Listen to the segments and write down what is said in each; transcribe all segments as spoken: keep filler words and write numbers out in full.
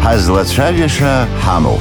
ҳазлацәажәаша ҳамоуп.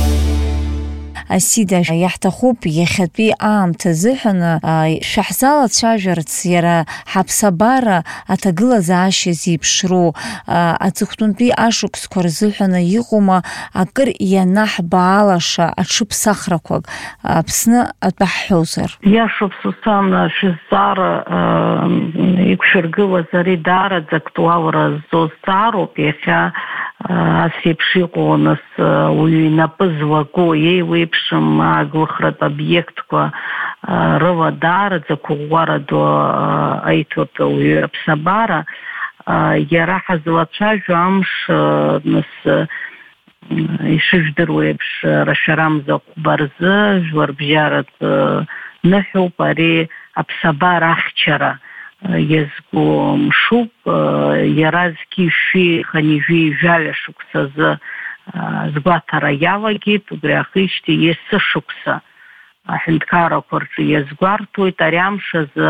Асида иаҳҭахуп иахьатәи аамҭа азыҳәан шәаҳзалацәажәарц иара ҳаԥсабара аҭагылазаашьа зеиԥшроу аҵыхәтәантәи ашықәсқәа рзыҳәан иҟоума акыр ианаҳбаалаша аҽыԥсахрақәак Аԥсны атәы ҳҳәозар? Иашоуп, Сусан, шәызҵаара иқәшәыргылаз ари даараӡа актуалра зҵоз ҵаароуп. Иахьа ас еиԥш иҟоу нас уаҩы инапы злаго еиуеиԥшым аглыхратә обиектқәа рыла даараӡа қәыӷәӷәара ду аиҭоит ауаҩы аԥсабара. Иара ҳазлацәажәо амш нас ишыжәдыруа еиԥш рашәарамза ҟәба рзы жәларбжьаратә ныҳәоуп ари аԥсабара ахьчара иазку мшуп. Иара зқьи-шәи ханижәи жәаҩа шықәсазы згәаҭара иалагеит. Убри ахижьҭеи есі шықәса аҳәынҭқаррақәа рҿы иазгәарҭоит. Ари амш азы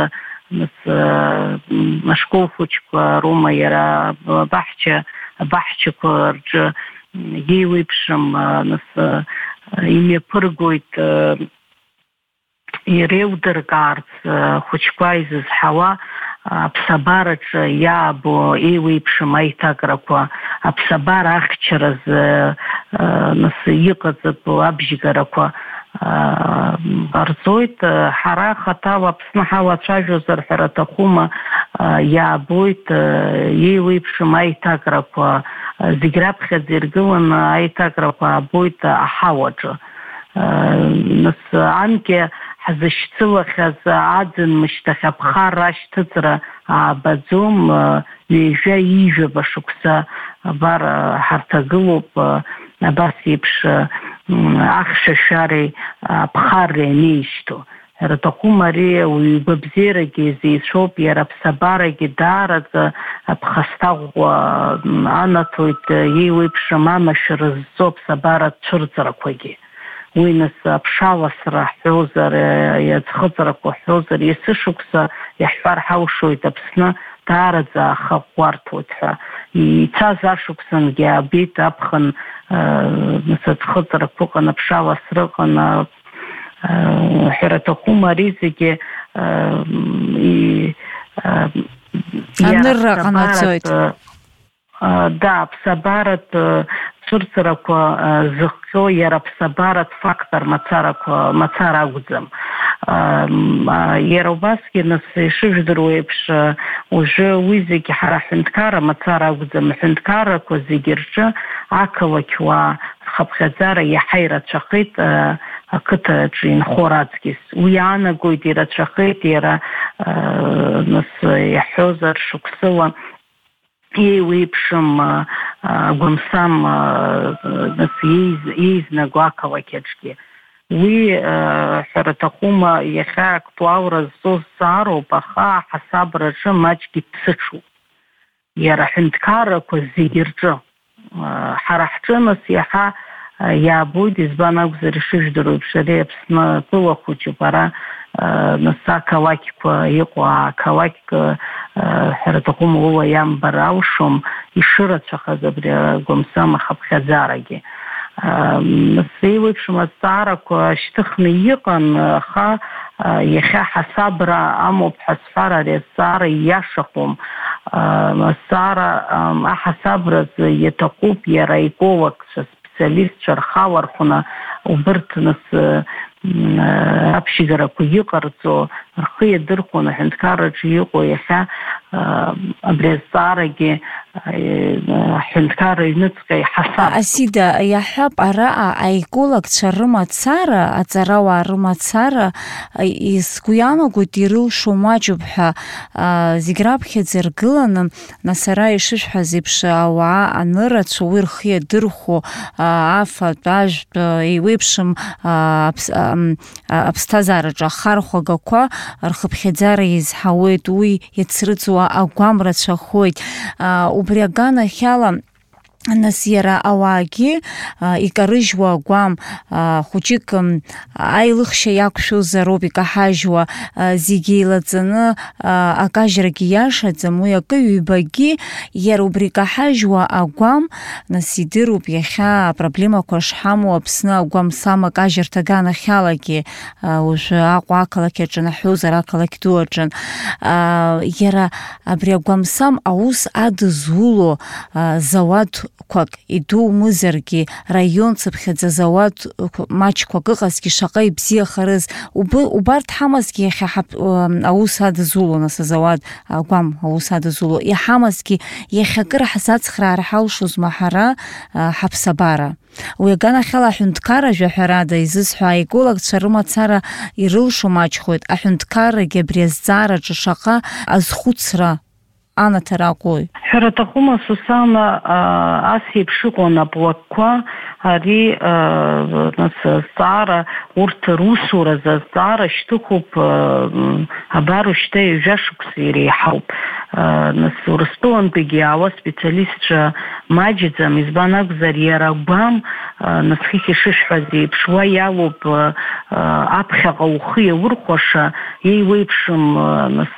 ашкол хәыҷқәа роума иара абаҳчақәа рҿы иеиуеиԥшым имҩаԥыргоит иреилдыркаарц хәыҷқәа изызҳауа аԥсабараҿы иаабо еиуеиԥшым аиҭакрақәа, аԥсабара ахьчаразы нас иҟаҵатәу абжьгарақәа ҟарҵоит. Ҳара хаҭала Аԥсны ҳалацәажәозар ҳәа аҭахума, иаабоит еиуеиԥшым аиҭакрақәа зегь раԥхьаӡа иргыланы аиҭакрақәа аабоит аҳауаҿы. Нас анкьа ҳзышьцылахьаз аӡын мышьҭахь аԥхарра ашьҭыҵра аабаӡом. Ҩежәа иижәаба шықәса абар ҳарҭагылоуп абас еиԥш ахьшәашәареи аԥхарреи анеишьҭоу. Раҭахума ари ауаҩы игәабзиарагьы изеицәоуп, иара аԥсабарагьы даараӡа аԥхасҭаӷәӷәа анаҭоит иеиуеиԥшым амашәыр зҵо аԥсабара цәырҵрақәагьы. Уи нас аԥшаласра ҳҳәозар, иаӡхыҵрақәа ҳҳәозар, есі шықәса иаҳҳәар ҳалшоит Аԥсны даараӡа ахаӷәӷәарҭоит ҳәа. Ицаз ашықәсангьы аабеит аԥхын нас аӡхыҵрақәа ыҟан, аԥшаласра ыҟан. Ҳәара аҭахума ари зегьы анырра ҟанаҵоит. Да, аԥсабаратә цәырҵрақәа зыхҟьо иара аԥсабаратә фактор мацара акәӡам. Иара убасгьы нас ишыжәдыруа еиԥш ужәы уи зегьы ҳара ҳҳәынҭқарра мацара акәӡам. Аҳәынҭқаррақәа зегьы рҿы ақалақьуаа рхыԥхьаӡара иаҳа ирацәахеит ақыҭаҿы инхо раҵкьыс. Уи аанагоит ирацәахеит иара нас иаҳҳәозар шықәсыла еиуеиԥшым гәамсам нас еизнаго ақалақьаҿгьы. Уи ҳәара аҭахума иахьа актуалра зҵоз ҵаароуп, аха аҳасабраҿы маҷгьы дԥсыҽуп иара аҳәынҭқаррақәа зегьы рҿы. Ҳара ҳҿы нас иаҳа иаабоит, избан акәзар ишыжәдыруа еиԥш ари Аԥсны тәыла хәыҷуп. Ара нас ақалақьқәа иҟоу ақалақьк ҳәара аҭахума ула иамбар алшом ишырацәахаз абри агәамсам ахыԥхьаӡарагьы. Нас еиуеиԥшым азҵаарақәа шьҭыхны иҟан, аха иахьа ҳасабра амоуп ҳәа ари азҵаара ииашахом. Азҵаара аҳасабразы иаҭахуп иара аекологцәа, специалистцәа рхала рхәны убырҭ нас аԥшьгарақәа иҟарҵо рхы иадырхәон аҳәынҭқарраҿы иҟоу иахьа абри азҵаарагьы аҳәынҭқарра иҩныҵҟа иҳасаб. Асида, иаҳҳәап араҟа аекологцәа рымацара, аҵарауаа рымацара сгәы иаанагоит ирылшо маҷуп ҳәа. Зегь раԥхьаӡа иргыланы, нас ара ишышәҳәаз еиԥш ауаа анырацәа уи рхы иадырхәо афатә, ажәтә еиуеиԥшым аԥсҭазаараҿы ахархәагақәа рхыԥхьаӡара изҳауеит, уи иацрыҵуа агәам рацәахоит. Убри аганахьала нас иара ауаагьы икарыжьуа агәам хәыҷык аилыхшьа иақәшәозароуп икаҳажьуа зегьы еилаҵаны акажьрагьы иашаӡам, уи акы-ҩбагьы иара убри икаҳажьуа агәам нас идыруп иахьа апроблемақәа шҳамоу Аԥсны агәам-сам акажьырҭа аганахьалагьы уажәы Аҟәа ақалақь аҿы наҳәозар ақалақь ду аҿы иара абри агәам-сам аус адызуло зауад қәак идумызаргьы раион цыԥхьаӡа зауад маҷқәак ыҟазгьы шаҟа ибзиахарыз убарҭ ҳамазгьы иахьа аус адызуло нас азауад агәам аус адызуло иҳамазгьы иахьа акыр ҳзацхраара ҳалшозма ҳара ҳаԥсабара. Уи аганахьала аҳәынҭқарра ҳәарада изызҳәо аекологцәа рымацара ирылшо маҷхоит, аҳәынҭқаррагьы абри азҵаараҿы шаҟа азхәыцра анаҭара аҟои. Ҳәара аҭахума Сусана, ас еиԥш иҟоу анаплакқәа ари нас азҵаара урҭ русуразы азҵаара шьҭыхуп абар уажәшьҭа ҩажәа шықәса иреиҳауп. Нас Урыстәылантәигьы иаауа специалистцәа маҷӡам, избан акәзар иара агәам нас хыхь ишышҳәаз еиԥш уа иалоуп аԥхьаҟа ухы иаурхәаша еиуеиԥшым нас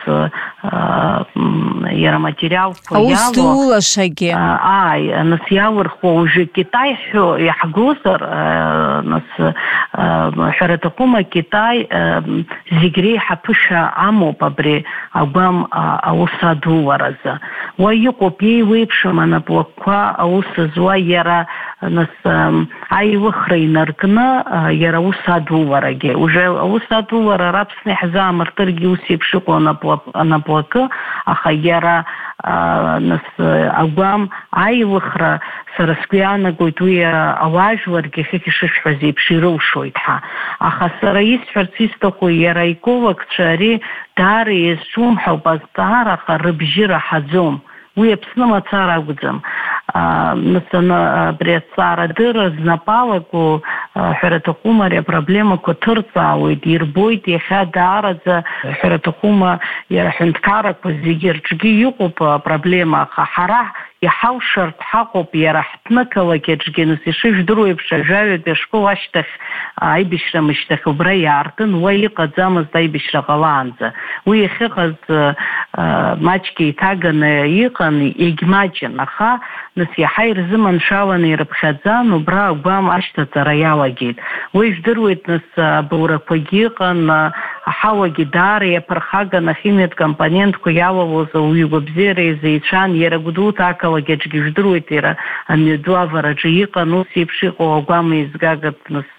иара материалқәа иалоу ааи нас иалырхуа уажәы Китай ҳәо иаҳгозар нас ҳәара аҭахума Китай зегь реиҳа ԥышәа амоуп абри агәам аус адууаразы. Уа иҟоуп еиуеиԥшым анаплакқәа аус зуа иара нас аилыхра инаркны иара аус адууарагьы. Уажәы аус адууара ара Аԥсны иаҳзаамыртыргьы ус еиԥш иҟоу анаплакы, аха иара нас агәам аилыхра сара сгәы иаанагоит уи ауаажәларгьы хыхь ишышҳәаз еиԥш ирылшоит ҳа. Аха сара исҳәарц исҭаху иара аекологцәа ари даара иазҿлымҳауп азҵаара, аха рыбжьы раҳаӡом. Уи Аԥсны мацара акәӡам. Нас абри азҵаарадырра знапалаго ҳәара аҭахума ари апроблемақәа ҭырҵаауеит, ирбоит иахьа даараӡа ҳәара аҭахума иара аҳәынҭқаррақәа зегьы рҿгьы иҟоуп апроблема, аха ҳара иҳалшартә ҳаҟоуп иара ҳҭнықалақь аҿгьы нас ишыжәдыруа еиԥш ажәаҩатәи ашкол ашьҭахь аибашьра мышьҭахь убра иаартын, уа иҟаӡамызт аибашьра ҟалаанӡа. Уи иахьыҟаз маҷк еиҭаганы иҟан, егьмаҷын, аха нас иаҳа ирзыманшәаланы ирыԥхьаӡан, убра агәам ашьҭаҵара иалагеит. Уи ижәдыруеит нас абылрақәагьы ыҟан, аҳауагьы даара иаԥырхаган ахимиатә компонентқәа иалалоз ауаҩы-гәабзиара изеицәан, иара Гәдоуҭа ақалақь аҿгьы ижәдыруеит иара амҩаду авараҿы иҟан, ус еиԥш иҟоу агәам еизгагатә нас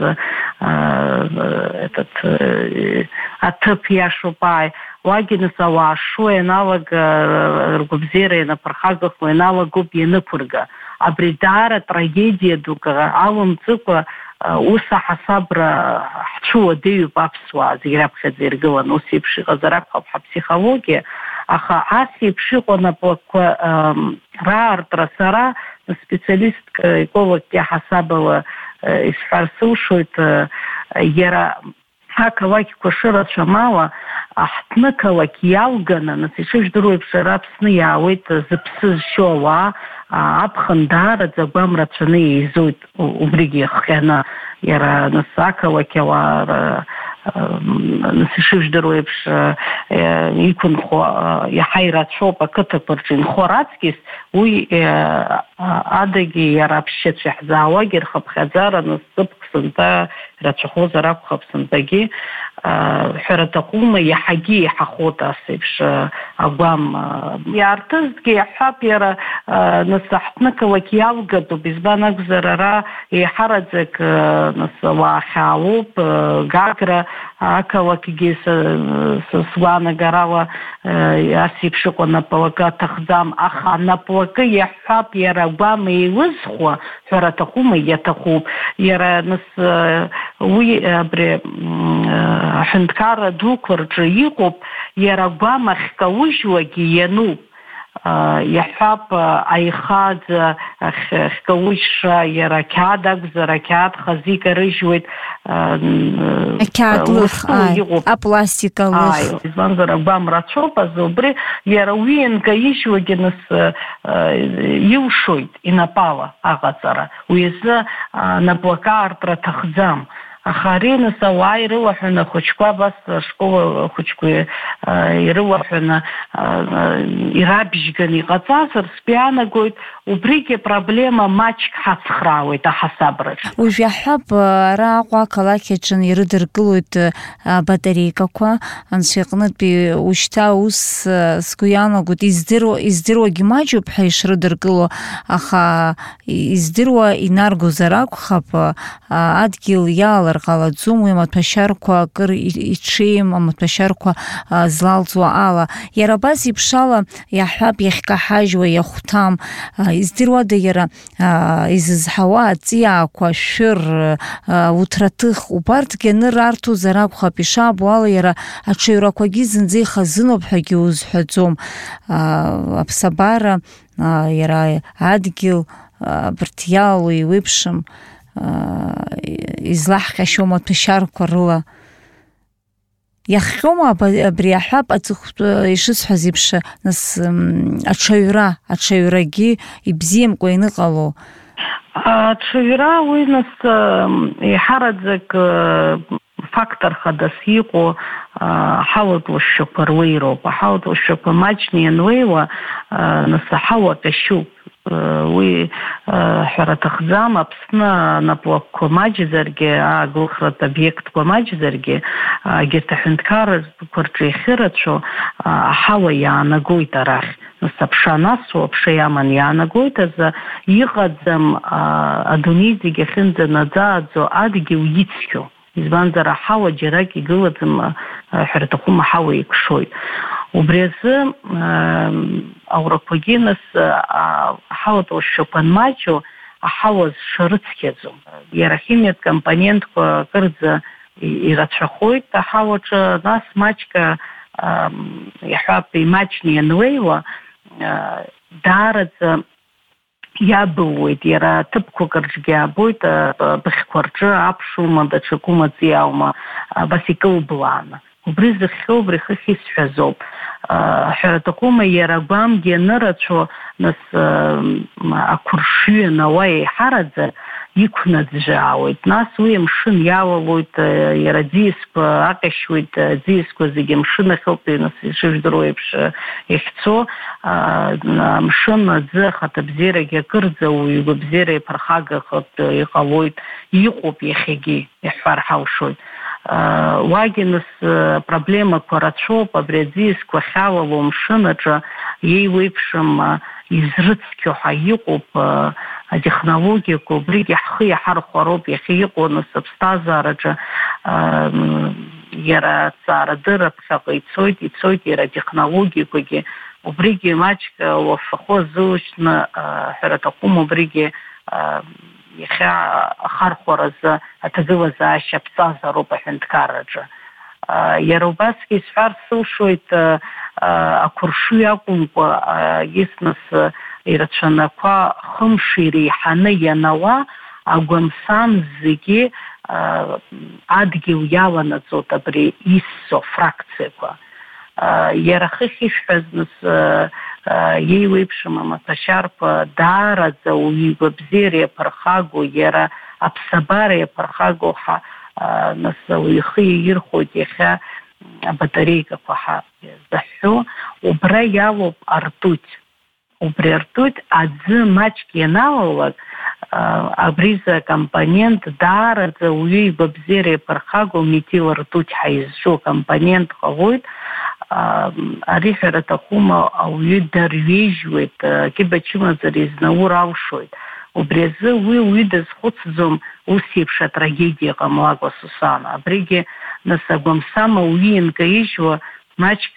аҭыԥ иашоуп ааи. Уагьы нас ауаа шо ианалага ргәабзиара ианаԥырхагахо ианалагоуп ианыԥырга. Абри даара трагедиа дук алымҵыкәа ус аҳасабра ҳцәуадаҩуп аԥсуаа зегь раԥхьаӡа иргылан, ус еиԥш иҟазар акәхап ҳаԥсихологиа, аха ас еиԥш иҟоу анаплакқәа раартра сара специалистк екологк иаҳасабала исҳәар сылшоит, иара ақалақьқәа шырацәам ала ҳҭнықалақь иалганы нас ишыжәдыруа еиԥш ара Аԥсны иаауеит зыԥсы зшьо ауаа, аԥхын даараӡа агәам рацәаны еизоит убригьы ихҟьаны. Иара нас ақалақь ауаа нас ишыжәдыруа еиԥш иқәынхо иаҳа ирацәоуп ақыҭақәа рҿы инхо раҵкьыс, уи адагьы иара аԥшьыцәа иаҳзаауагьы рхыԥхьаӡара нас ҵыԥх сынтәа ирацәахозар акәхап сынтәагьы. ҳәара аҭахума иаҳагьы иаҳахоит ас еиԥш агәам иаарҭызгьы иаҳҳәап иара нас ҳҭнықалақь иалгатәуп, избан акәзар ара еиҳараӡак нас ауаа хьаалоуп, Гагра ақалақьгьы сгәаанагарала ас еиԥш иҟоу анаплакы аҭахӡам, аха анаплакы иаҳҳәап иара агәам еилызхуа ҳәара аҭахума иаҭахуп. Иара нас уи абри аҳәынҭқарра дуқәа рҿы иҟоуп, иара агәам ахькаужьуагьы иануп. иаҳҳәап аихаӡ хкаушра иара қьаад акәзар ақьаад хазы икарыжьуеит ақьаад лых апластика лых избанзар агәам рацәоуп азы убри иара уи инкаижьуагьы нас илшоит инапала аҟаҵара уи азы напқәак аартра аҭахӡам. Аха ари нас ауаа ирылаҳәаны ахәыҷқәа абас ашкол ахәыҷқәа ирылаҳәаны ирабжьганы иҟаҵазар сгәы иаанагоит убригьы апроблема маҷк ҳацхраауеит аҳасабраҿы. Уажә иаҳҳәап ара Аҟәа ақалақь аҿы ирыдыркылоит абатареикақәа анцәа иҟнытәи ушьҭа ус сгәы иаанагоит издыруагьы маҷуп ҳәа ишрыдыркыло, аха издыруа инаргозар акәхап адгьыл иаалар ҟалаӡом уи амаҭәашьарқәа акыр иҽеим амаҭәашьарқәа злалҵуа ала. Иара абас еиԥш ала иаҳҳәап иахькаҳажьуа иахәҭам издыруада иара изызҳауа аҵиаақәа ашәыр уҭраҭых убарҭгьы анырарҭозар акәхап, ишаабо ала иара аҽаҩрақәагьы зынӡа ихазыноуп ҳәагьы узҳәаӡом. Аԥсабара иара адгьыл абырҭ иеиуеиԥшым излаҳҟьашьо амаҭәашьарқәа рыла иахҟьома абри аҳәап аҵыхәтәы ишысҳәаз еиԥш нас аҽаҩра аҽаҩрагьы ибзиамкәа иныҟало? Аҽаҩра уи нас иҳараӡак фактор хадас иҟоу аҳауатә уашьақәа руеироуп. Аҳауатә уашьақәа маҷны иануеиуа нас аҳауа ҟьашьуп. Уи ҳәара аҭахӡам, Аԥсны анапқәа маҷзаргьы, агәыӷратә обиектқәа маҷзаргьы, егьырҭ аҳәынҭқарратәқәа рҿы иахьырацәоу аҳауа иаанагоит арахь. Нас аԥша анасуа, аԥша иаман иаанагоит азы иҟаӡам адунеи зегьы ахьынӡанаӡааӡо адгьыл ицқьо. Избанзар аҳауа џьарак игылаӡам ҳәара аҭахум аҳауа еиқәшоит. Убри азы аурақәагьы нас аҳауатә уашьақәа анмаҷу аҳауа зшарыцқьаӡом. Иара ахимиатә компонентқәа акырӡа ирацәахоит аҳауаҿы, нас маҷк иаҳҳәап имаҷны иануеиуа даараӡа иабылуеит, иара ҭыԥқәак рҿгьы аабоит, быхьқәа рҿы аԥшума, даҽакума ҵиааума, абас икылблааны. Убри зыхьхьоу убри хыхь исҳәазоуп. Ҳәара аҭахума иара агәамгьы анырацәо нас ақәыршҩы науа еиҳараӡа иқәнаӡәаауеит. Нас уи амшын иалалоит, иара ӡиасқәа аҟьашьуеит, ӡиасқәа зегьы амшын ахьоуп, нас ишыжәдыруа еиԥш иахьцо амшын аӡы ахаҭабзиарагьы акырӡа уаҩ игәабзиара иаԥырхагахартә иҟалоит, иҟоуп иахьагьы иаҳҳәар ҳалшоит. Уагьы нас проблемақәа рацәоуп, абри аӡиасқәа ахьалало амшын аҿы иеиуеиԥшым изрыцқьо ҳәа иҟоуп атехнологиақәа, убригьы ҳхы иаҳархәароуп иахьа иҟоу нас аԥсҭазаараҿы иара аҭҵаарадырра ԥхьаҟа ицоит, ицоит иара атехнологиақәагьы, убригьы маҷк уафахәы азылшьны ҳәара аҭахума убригьы иахьа ахархәаразы аҭагылазаашьа ԥҵазароуп аҳәынҭқарраҿы. Иара убасгьы исҳәар сылшоит ақәыршҩы акәымкәа иснас ирацәанақәа хымш иреиҳаны ианауа агәамсам зегьы адгьыл иаланаҵоит абри иссо фракциақәа. Иара хыхь ишәҳәаз нас иеиуеиԥшым амаҭәашьарқәа даараӡа уаҩы игәабзиара иаԥырхагоу, иара аԥсабара иаԥырхагоу ҳа нас уаҩы ихы иаирхәоит иахьа абатареикақәа ҳа заҳәҳәо, убра иалоуп артуть. Убри артуть аӡы маҷк ианалалак абриза компонент даараӡа уаҩы игәабзиара иаԥырхагоу метил ртуть ҳәа изҿу компонент ҟалоит. Ари ҳәара аҭахума ауаҩы дарҩежьуеит, кьыба-чымазара изнаур алшоит. Убри азы уи уаҩы дазхәыцӡом ус еиԥш атрагедиа ҟамлакәа Сусана. Абригьы нас агәамсам ауаҩы инкаижьуа маҷк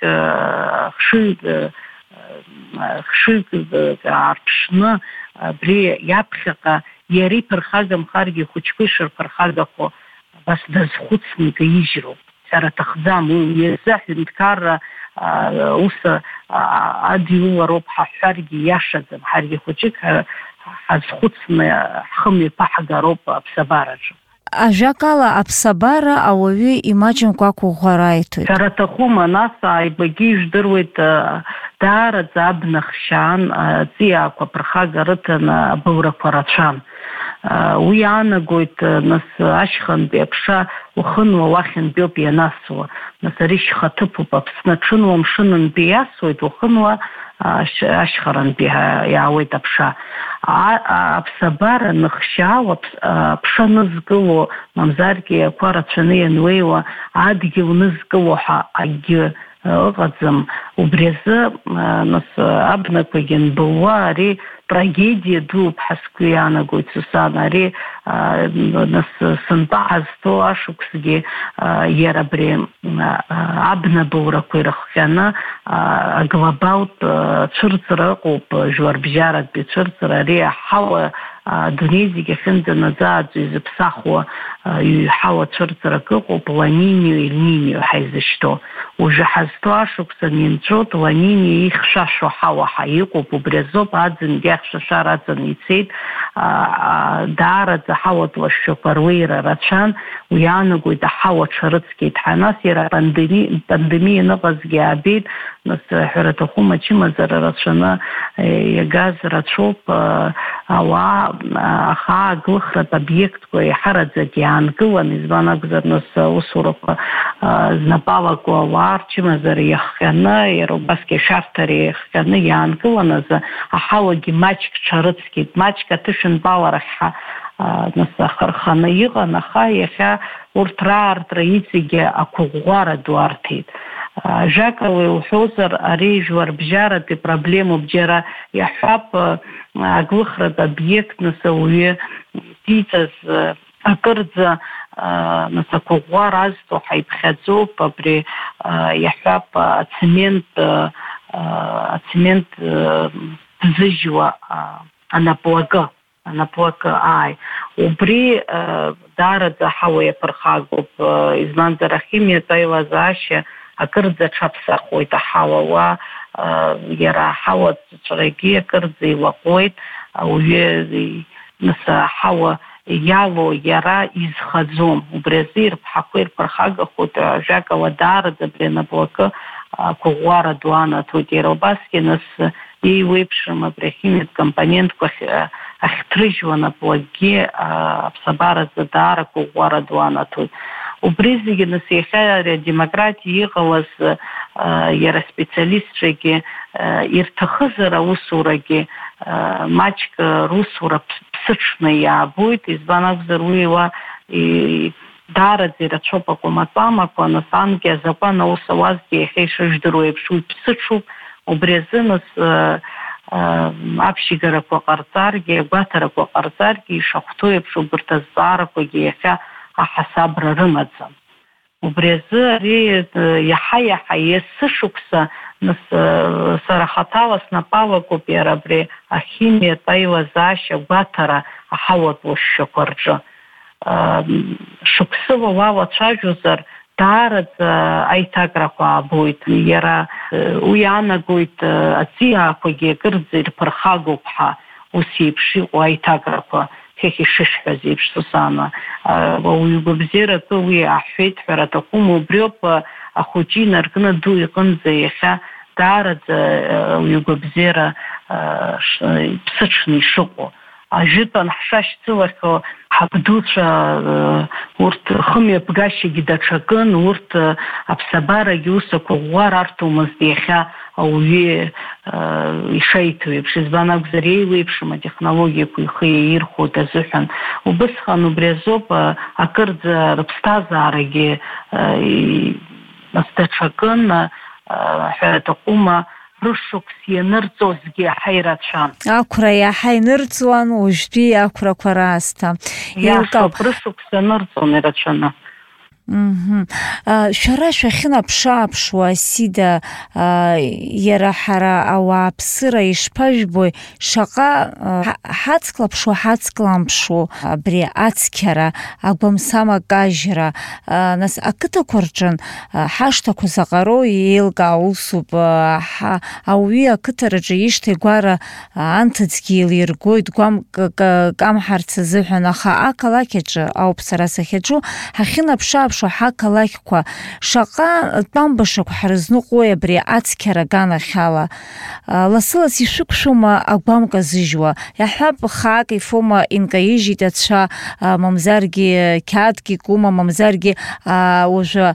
хшыҩк аарԥшны абри иаԥхьаҟа иара иԥырхагамхаргьы хәыҷқәа ишырԥырхагахо абас дазхәыцны икаижьроуп. ҳәара иазыҳәан ҳәара ус адиулароуп ҳаҳәҳәаргьы иашаӡам, ҳаргьы хәыҷык ҳазхәыцны ҳхымҩаԥаҳгароуп аԥсабараҿы. Ажәакала аԥсабара ауаҩы имаҷымкәа ақәыӷәӷәара аиҭоит. Шәара аҭахума, нас ааигәагьы ижәдыруеит даараӡа абна хшьаан, аҵиаақәа ԥырхага рыҭаны абылрақәа рацәан. Уи аанагоит нас ашьхантәи аԥша ухынла уахьынтәиоуп ианасуа. Нас ари шьхаҭыԥуп, Аԥсны аҽынла мшыннтәи иасуеит, ухынла ашьхарантәи иаауеит аԥша. Аԥсабара ныхшьаауа аԥша нызкыло, мамзаргьы ақәа рацәаны иануеиуа адгьыл нызкыло ҳәа акгьы ыҟаӡам. Убри азы нас абнақәагьы анбылуа ари трагедиа дууп ҳәа сгәы иаанагоит, Сусана. Ари нас сынтәа ҳазҭоу ашықәсгьы иара абри абнабылрақәа ирыхҟьаны аглобалтә цәырҵра ыҟоуп, жәларбжьаратәи цәырҵра. Ари аҳауа адунеи зегьы ахьынӡанаӡааӡо изыԥсахуа ҳауа цәырҵрак ыҟоуп, Ла-Нинио, Ель-Нинио ҳәа изышьҭоу. Ужәы ҳазҭоу ашықәс анинҵәоит, Ла-Нинио ихьшәашәо ҳауа ҳәа иҟоуп. Убри азоуп аӡынгьы ахьшәашәара аҵаны ицеит. Даараӡа ҳауатә лашәқәа руеира рацәан, уи аанагоит аҳауа ҽарыцқьеит ҳәа. Нас иара апандемиа аныҟазгьы аабеит. Нас ҳәара аҭахума, ачымазара рацәаны иагаз рацәоуп. Ауаа ахаа аглыхратә обиектқәа иаҳараӡак иаангылан, избан акәзар, нас аусурақәа знапалақәа ауаа рчымазара иахҟьаны, иара убасгьы ашәарҭара иахҟьаны иаангылан азы аҳауагьы маҷк ҽарыцқьеит, маҷк аҭышәынтәаларахь нас ахырханы иҟан, аха иахьа урҭ раартра иҵегьы ақәыӷәӷәара ду арҭеит. Ажәакала иуҳәозар, ари жәларбжьаратәи проблемоуп. Џьара иаҳҳәап аглыхратә обиект нас ауаҩы диҵаз акырӡа нас ақәыӷәӷәара азҭо ҳаиԥхьаӡоуп. Абри иаҳҳәап ацемент ацемент ҭзыжьуа анаплагы анаплагы ааи. Убри даараӡа аҳауа иаԥырхагоуп, избанзар ахимиатә аилазаашьа акырӡа аҽаԥсахуеит аҳауа. Уа иара аҳауаҵәҟьагьы акырӡа илаҟәуеит. Ауаҩы нас аҳауа иалоу иара изхаӡом. Убри азы ирԥҳақәа ирԥырхагахоит. Ажәакала даараӡа абри анаплакы ақәыӷәӷәара ду анаҭоит. Иара убасгьы нас еиуеиԥшым абри ахимиатә компонентқәа ахьҭрыжьуа анаплакгьы аԥсабаразы даара ақәыӷәӷәара ду анаҭоит. Убри зегьы нас иахьа адемократиа иҟалаз иара специалистцәагьы ирҭахызар аусурагьы маҷк русура ԥсыҽны иаабоит. Избан акәзар, уи уа даараӡа ирацәоуп акәамаҵамақәа, нас ангьы азакәан аус ауазгьы иахьа ишыжәдыруа еиԥш уи ԥсыҽуп. Убри азы нас аԥшьигарақәа ҟарҵаргьы, агәаҭарақәа ҟарҵаргьы ишахәҭоу еиԥш убарҭ азҵаарақәагьы иахьа аҳасабра рымаӡам. Убри азы ари иаҳа-иаҳа есышықәса нас сара хаҭала снапалакуп иара абри ахимиатә аилазаашьа агәаҭара аҳауатә лашьшьақәа рҿы. Шықәсыла уалацәажәозар даараӡа аиҭакрақәа аабоит. Иара уи аанагоит аҵиаақәагьы акырӡа ирԥырхагоуп ҳәа ус еиԥш иҟоу аиҭакрақәа хех ишышҳәаз еиԥш, Сусана. Уҩгәабзиаратәы уи аҳәеит ҳәара аҭахума. Убриоуп ахәыҷы инаркны ду иҟынӡа иахьа даараӡа уҩгәабзиара ԥсыҽны ишыҟоу. Ажәытәан ҳшашьцылахьоу ҳабдуцәа урҭ хымҩаԥгашьагьы даҽакын, урҭ аԥсабарагьы ус ақәыӷәӷәара арҭомызт иахьа ауаҩы ишеиҭо еиԥш. Избан акәзар, еиуеиԥшым атехнологиақәа ихы иаирхәоит азыҳәан. Убысҟан убри азоуп акырӡа рыԥсҭазаарагьы нас даҽакын, ҳәара аҭахума, рышықәс ианырҵозгьы иаҳа ирацәан. Ақәра иаҳа инырҵуан, уажәтәи ақәрақәа раасҭа. Иашоуп, рышықәс ианырҵон ирацәаны. Шәара шәахьынаԥшы-ааԥшуа Асида иара ҳара ауааԥсыра ишԥажәбои, шаҟа ҳацклаԥшуа ҳацкламԥшуа абри ацқьара, агәамсама кажьра, нас ақыҭақәа рҿын ҳашҭақәа заҟароу еилкаау усуп, ауаҩы ақыҭараҿы ишьҭеи гәара анҭыҵгьы еилиргоит гәамкамҳарц азыҳәан, аха ақалақь аҿы ауп сара сахьаҿу ҳахьынаԥшы-ааԥшуа ҳақалақьқәа шаҟа тәамбашақә ҳрызныҟәои абри ацқьара аганахьала. Лассы-лассы ишәықәшәома агәамк азыжьуа, иаҳҳәап хаак ифома инкаижьит ацәа, мамзаргьы қьаадк икума, мамзаргьы уажәы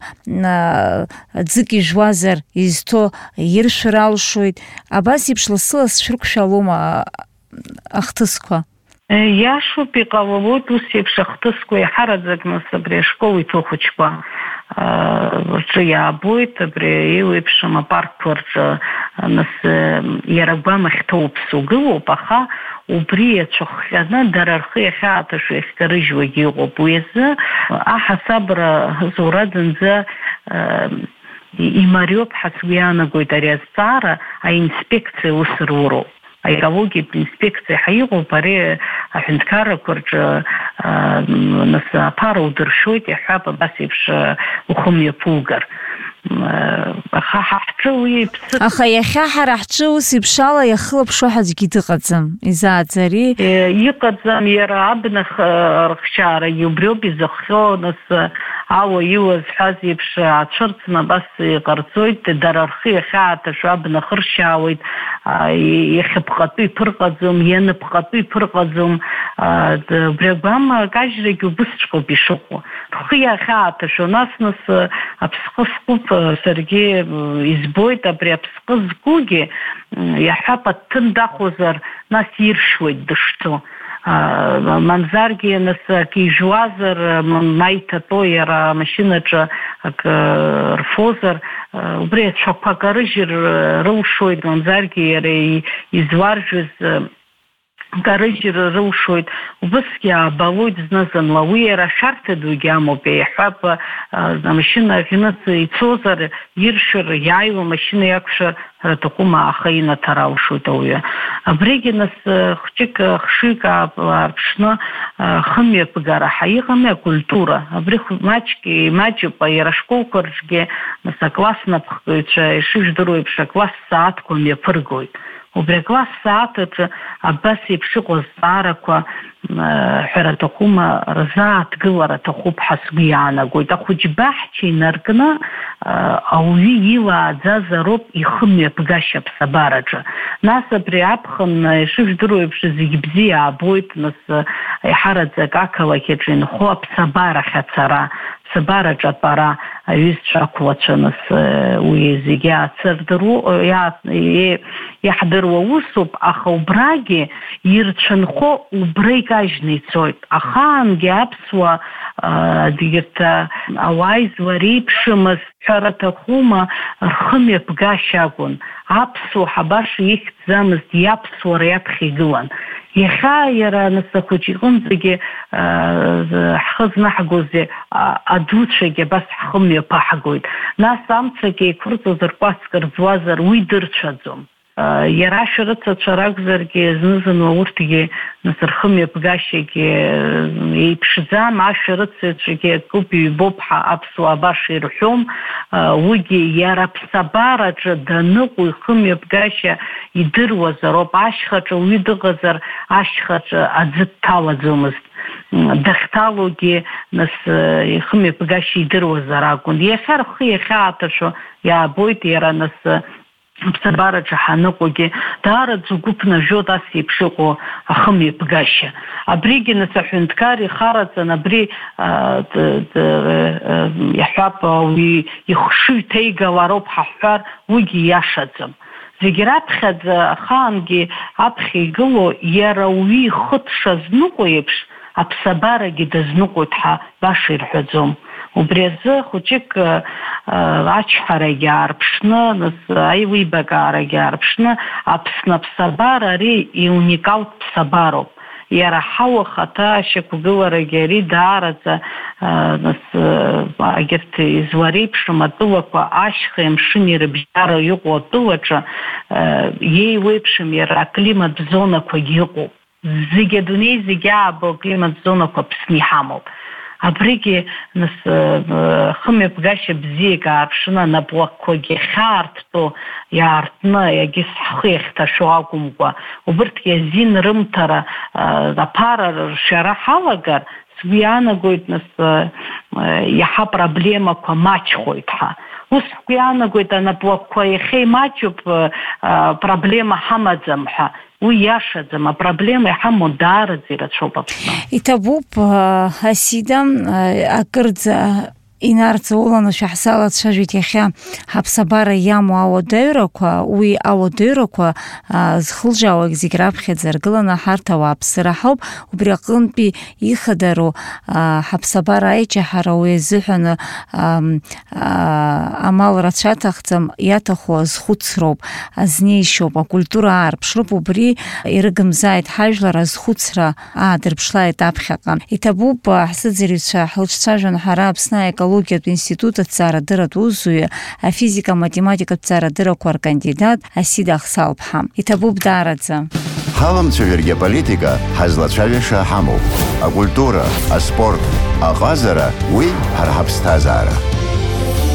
ӡык ижуазар изҭо иршәыр алшоит. Абас еиԥш лассы-лассы шәрықәшәалома ахҭысқәа? Иашоуп, иҟалалоит ус еиԥш ахҭысқәа иаҳараӡак, нас абри ашкол иҭоу хәыҷқәа рҿы иаабоит, абри еиуеиԥшым апаркқәа рҿы, нас иара агәамахь ҭоуп сугылоуп, аха убри иацәыхҟьаны дара рхы иахьааҭашәо иахькарыжьуагьы ыҟоуп. Уи азы аҳасабра зура зынӡа имариоуп ҳәа сгәы иаанагоит ари азҵаара аинспекциа ус руроуп. аекологиатә инспекциа ҳаиҟоуп, ари аҳәынҭқаррақәа рҿы нас аԥара удыршоит, иаҳҳәап абас еиԥш ухы мҩаԥугар. Аха ҳаҳҿы уи иԥсы... Аха иахьа ҳара ҳҿы ус иԥшала иахылаԥшуа ҳәа аӡәгьы дыҟаӡам, изааӡари? Иҟаӡам, иара абнах рхшьаарагьы убриоуп изыхҟьо, нас ауа иуа зҳәаз еиԥш ацәырҵны абас иҟарҵоит, дара рхы иахьааҭашәо абнах ыршьаауеит, иахьыԥҟатәы иԥырҟаӡом, ианыԥҟатәы иԥырҟаӡом, убри агәама кажьрагьы убысҵәҟьоуп ишыҟоу. Рхы иахьааҭашәо, нас-нас аԥсҟы зкуп, саргьы избоит, абри аԥсҟы зкугьы иаҳҳәап аҭҭын дахозар, нас иршьуеит дышцо. Мамзаргьы нас акы ижуазар, ма иҭатәо иара амашьынаҿы акы рфозар, убри ацәақәа карыжьыр рылшоит, мамзаргьы иара изуаржәыз карыжьыр рылшоит, убысгьы аабалоит зны-зынла. Уи иара ашәарҭа дугьы амоуп, иаҳҳәап амашьына аҟнытә ицозар иршәыр, иааиуа амашьына иақәшәар рҭахума, аха инаҭар алшоит ауаҩы. Абригьы нас хәҷык хшыҩк аарԥшны хымҩаԥгара ҳаиҟами, акультура. Абри маҷк имаҷуп, иара ашколқәа рҿгьы нас акласс напхгаҩцәа ишыжәдыруа еиԥш акласс сааҭқәа мҩаԥыргоит. Убри акласс сааҭаҿы абас еиԥш иҟоу азҵаарақәа ҳәара аҭахума, рзааҭгылара аҭахуп ҳәа сгәы иаанагоит. Ахәыҷбаҳча инаркны ауаҩы илааӡазароуп ихы мҩаԥгашьа аԥсабараҿы. Нас абри аԥхын ишыжәдыруа еиԥш зегьы бзиа иаабоит, нас иаҳараӡак ақалақь аҿы инхо аԥсабарахь ацара, аԥсабараҿы атәара аҩызцәа ақәлацәа, нас уи зегьы иаҳдыруа усуп, аха убрагьы ирцәынхо убра икажьны ицоит. Ахаангьы аԥсуа дгьырҭа ауааизуа реиԥшымыз ҳәара аҭахума, рхы мҩаԥгашьа акәын. Аԥсуа баша ихьӡамызт, иаԥсуара иаԥхьа игылан. Иахьа иара нас ахәыҷ иҟынӡагьы ҳхы знаҳгози адуцәагьы абас ҳхы мҩаԥаҳгоит. Нас амцагьы еиқәырҵоз ркәаск рӡуазар уи дырцәаӡом. Иара ашәарыцацәа ракәзаргьы зны-зынла урҭгьы нас рхы мҩаԥгашьагьы еиԥшӡам, ашәарыцацәагьы акоуп, иҩбоуп ҳәа аԥсуаа баша ирҳәом. Уигьы иара аԥсабараҿы даныҟоу ихы мҩаԥгашьа идыруазароуп. Ашьхаҿы уаҩы дыҟазар, ашьхаҿы аӡы дҭалаӡомызт. Дахьҭалогьы нас ихы мҩаԥгашьа идыруазар акәын. Иахьа рхы иахьааҭашәо иаабоит, иара нас аԥсабараҿы ҳаныҟәогьы даараӡа угәы ԥнажәоит ас еиԥш иҟоу ахы мҩаԥгашьа. Абригьы нас аҳәынҭқар ихараҵан, абри иаҳҳәап уи ихшыҩ ҭеигалароуп ҳаҳҳәар, уигьы иашаӡам. Зегьы раԥхьаӡа ахаангьы аԥхьа игыло иара уи ихы дшазныҟәо еиԥш аԥсабарагьы дазныҟәоит ҳәа баша ирҳәаӡом. Убри азы хәыҷык ачҳарагьы аарԥшны, нас аилибакаарагьы аарԥшны, Аԥсны аԥсабара ари иуникалтә ԥсабароуп. иара ҳауа хата ашьақәгыларагьы ари даараӡа нас агьырҭ излареиԥшым атәылақәа ашьха амшыни рыбжьара иҟоу атәылаҿы иеиуеиԥшым иара аклимат зонақәагьы ыҟоуп. Зегьы адунеи зегьы аабо аклимат зонақәа Аԥсны иҳамоуп. Абригьы нас хымҩаԥгашьа бзиак ааԥшны анапқәагьы хьаарттәу иаартны иагьыс ҳхы иахьҭашәо акәымкәа убырҭгьы азин рымҭара аԥара ршәара ҳалагар сгәы иаанагоит нас иаҳа проблемақәа маҷхоит ҳа. Ус сгәы иаанагоит анапқәа иахьеимаҷуп проблема ҳамаӡам ҳәа. Уи иашаӡам, апроблема иҳамоу даараӡа ирацәоуп Аԥсны. Иҭабуп Асида акырӡа инарҵауланы шәаҳзалацәажәеит иахьа ҳаԥсабара иамоу ауадаҩрақәа, уи ауадаҩрақәа зхылжьаауагь зегь раԥхьаӡа ргыланы ҳарҭ ауааԥсыра ҳауп, убри аҟынтәи ихадару ҳаԥсабара аиҷаҳара уи азыҳәаны амал рацәа аҭахӡам, иаҭаху азхәыцроуп, азнеишьоуп, акультура аарԥшроуп, убри ирыгымзааит ҳажәлар азхәыцра аадырԥшлааит аԥхьаҟа. Иҭабуп ҳсыӡырҩцәа ҳлыҿцәажәон ҳара Аԥсны аекологиатә институт аҭҵаарадырратә усзуҩы, афизика-математикатә ҭҵаарадыррақәа ркандидат Асида Ахсалԥҳа. Иҭабуп даараӡа. Ҳаламцәажәаргьы аполитика ҳазлацәажәаша ҳамоуп. Акультура, аспорт, аҟазара, уи ҳара ҳаԥсҭазаара.